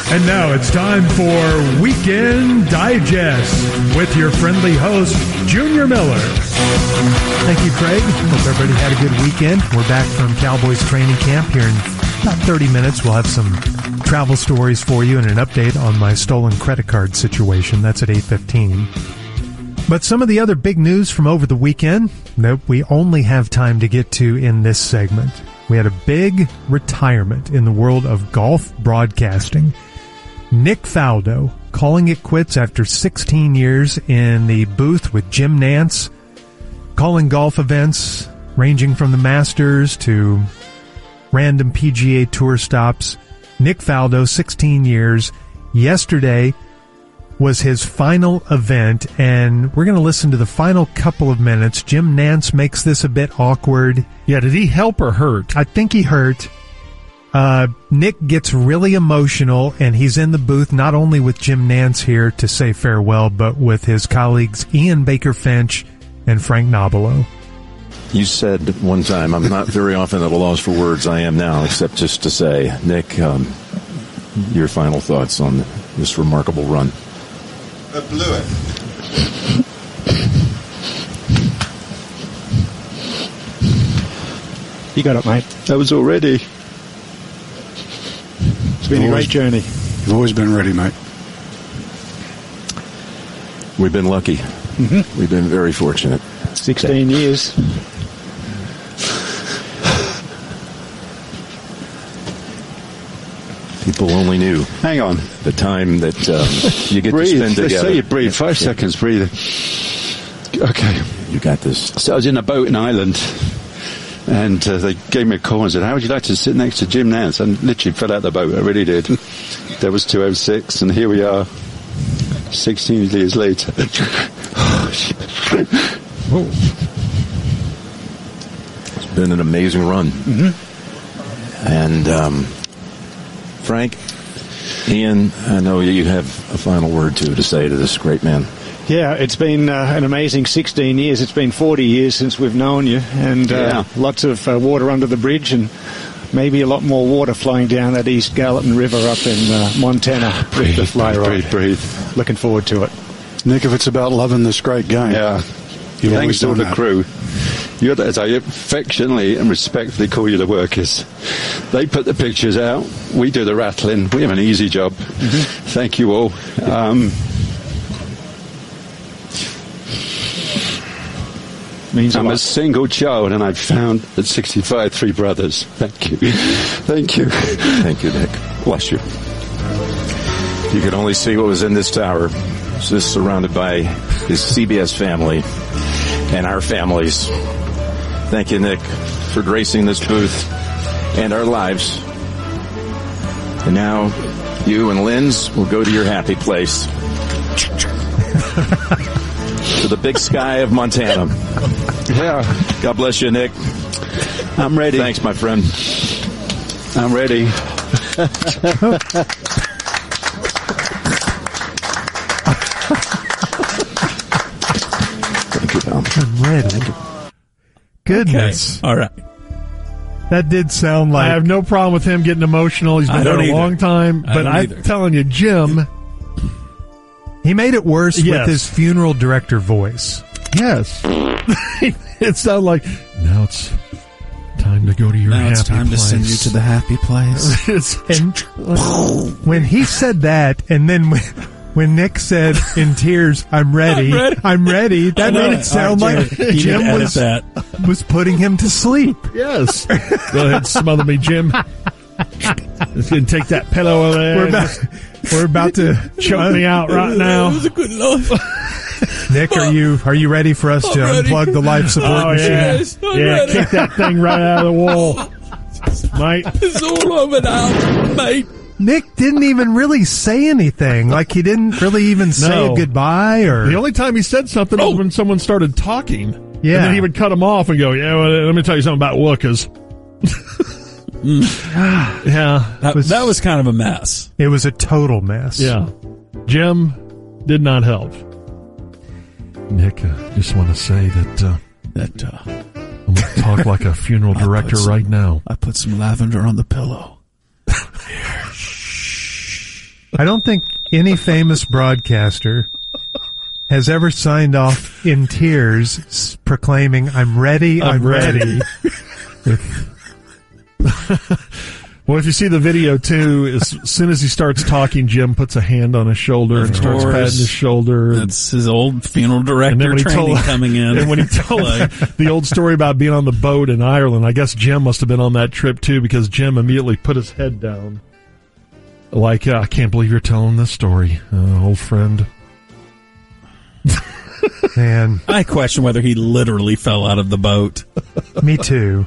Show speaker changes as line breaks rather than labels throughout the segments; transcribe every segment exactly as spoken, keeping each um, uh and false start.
And now it's time for Weekend Digest with your friendly host, Junior Miller.
Thank you, Craig. Hope everybody had a good weekend. We're back from Cowboys training camp here in about thirty minutes. We'll have some travel stories for you and an update on my stolen credit card situation. That's at eight fifteen. But some of the other big news from over the weekend, nope, we only have time to get to in this segment. We had a big retirement in the world of golf broadcasting. Nick Faldo calling it quits after sixteen years in the booth with Jim Nantz, calling golf events ranging from the Masters to random P G A Tour stops. Nick Faldo, sixteen years. Yesterday was his final event, and we're going to listen to the final couple of minutes. Jim Nantz makes this a bit awkward.
Yeah, did he help or hurt?
I think he hurt. Uh, Nick gets really emotional, and he's in the booth not only with Jim Nantz here to say farewell, but with his colleagues Ian Baker Finch and Frank Nobilo.
You said one time, I'm not very often at a loss for words. I am now, except just to say, Nick, um, your final thoughts on this remarkable run.
I blew it.
You got it, mate.
That was all ready.
It's been a great journey.
You've always been ready, mate.
We've been lucky.
Mm-hmm.
We've been very fortunate.
sixteen years.
People only knew.
Hang on.
The time that um, you get
breathe.
to spend together.
Let's say you breathe. Five yeah. seconds, breathe. Okay.
You got this.
So I was in a boat in Ireland, and uh, they gave me a call and said, how would you like to sit next to Jim Nantz? And literally fell out of the boat. I really did. That was two oh six, and here we are, sixteen years later.
Whoa. It's been an amazing run.
Mm-hmm.
And, um, Frank, Ian, I know you have a final word, too, to say to this great man.
Yeah, it's been uh, an amazing sixteen years. It's been forty years since we've known you, and uh,
yeah.
lots of uh, water under the bridge, and maybe a lot more water flowing down that East Gallatin River up in uh, Montana.
Breathe,
the fly
breathe,
ride.
breathe.
Looking forward to it.
Nick, if it's about loving this great game,
yeah.
You've
Thanks to all the
that.
crew. You're the, as I affectionately and respectfully call you, the workers. They put the pictures out. We do the rattling. We have an easy job. Mm-hmm. Thank you all. Um,
Means
I'm
a,
a single child, and I've found at sixty-five three brothers. Thank you. Thank you.
Thank you, Nick. Bless you. You could only see what was in this tower. It's just surrounded by his C B S family and our families. Thank you, Nick, for gracing this booth and our lives. And now you and Lynn's will go to your happy place. To the big sky of Montana.
Yeah.
God bless you, Nick.
I'm ready.
Thanks, my friend.
I'm ready.
Thank you, Tom.
I'm ready. Goodness.
Okay. All right.
That did sound like...
I have no problem with him getting emotional. He's been there a
either.
long time.
I
But
don't
I'm
either.
telling you, Jim...
He made it worse
Yes.
with his funeral director voice.
Yes. It sounded like, now it's time to go to your
Now
happy
it's time
place.
to send you to the happy place.
It's,
And when he said that, and then when, when Nick said in tears, I'm ready,
I'm ready.
I'm ready, that
I know.
made it sound
All right,
like
Jim, you
Jim
need to edit
was,
that.
was putting him to sleep.
yes. Go ahead, smother me, Jim. Let's go take that pillow over there.
We're about, we're about to
choke me out right now.
It was a good life.
Nick, are you are you ready for us to
I'm ready.
unplug the life support
Oh,
machine?
yeah.
Yes, I'm
yeah,
ready.
kick that thing right out of the wall. Mate.
It's all over now, mate.
Nick didn't even really say anything. Like he didn't really even say
No.
a goodbye or
The only time he said something was when someone started talking.
Yeah.
And then he would cut him off and go, yeah, well, let me tell you something about Wookers. yeah.
That was, that was kind of a mess.
it was a total mess.
Yeah. Jim did not help. Nick, uh, just want to say that uh,
That uh,
I'm going to talk like a funeral
I put
director
some-
right now.
I put some lavender on the pillow.
I don't think any famous broadcaster has ever signed off in tears s- proclaiming, I'm ready, I'm,
I'm ready.
ready.
Well, if you see the video, too, as soon as he starts talking, Jim puts a hand on his shoulder and
Of
starts
course.
patting his shoulder. And,
That's his old funeral
and then
director
when he
training
told,
coming in.
and when he told the old story about being on the boat in Ireland, I guess Jim must have been on that trip, too, because Jim immediately put his head down. Like, uh, I can't believe you're telling this story, uh, old friend.
Man,
I question whether he literally fell out of the boat.
me too.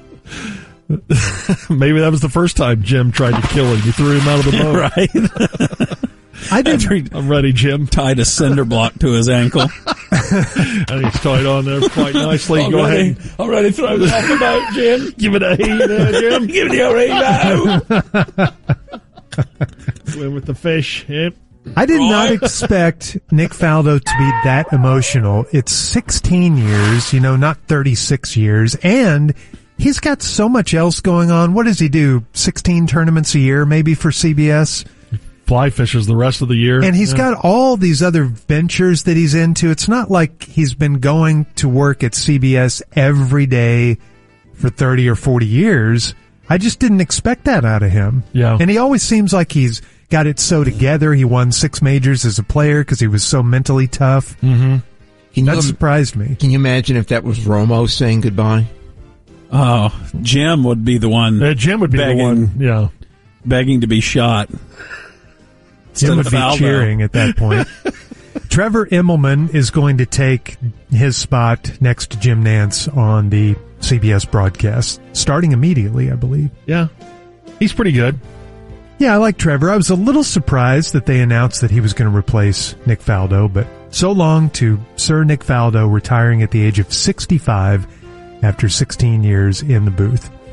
Maybe that was the first time Jim tried to kill him. He threw him out of the boat.
Right?
I did.
After he
I'm ready, Jim.
tied a cinder block to his ankle.
And he's tied on there quite nicely. Go
ready,
ahead.
I'm ready to throw it off the boat, Jim.
Give it a heave there, Jim.
Give it your ego.
Swim with the fish. Yep.
I did not
Right.
expect Nick Faldo to be that emotional. It's sixteen years, you know, not thirty-six years, and he's got so much else going on. What does he do? sixteen tournaments a year, maybe, for C B S?
Fly fishes the rest of the year.
And he's
Yeah.
got all these other ventures that he's into. It's not like he's been going to work at C B S every day for thirty or forty years. I just didn't expect that out of him.
Yeah.
And he always seems like he's got it so together. He won six majors as a player because he was so mentally tough.
Mm-hmm.
Can
That
you,
surprised me.
can you imagine if that was Romo saying goodbye?
Oh, Jim would be the one
Uh, Jim would be
begging,
the one. Yeah.
begging to be shot. Instead
Jim would
of
be
Faldo.
cheering at that point. Trevor Immelman is going to take his spot next to Jim Nance on the C B S broadcast, starting immediately, I believe.
Yeah. He's pretty good.
Yeah, I like Trevor. I was a little surprised that they announced that he was going to replace Nick Faldo, but so long to Sir Nick Faldo retiring at the age of sixty-five after sixteen years in the booth.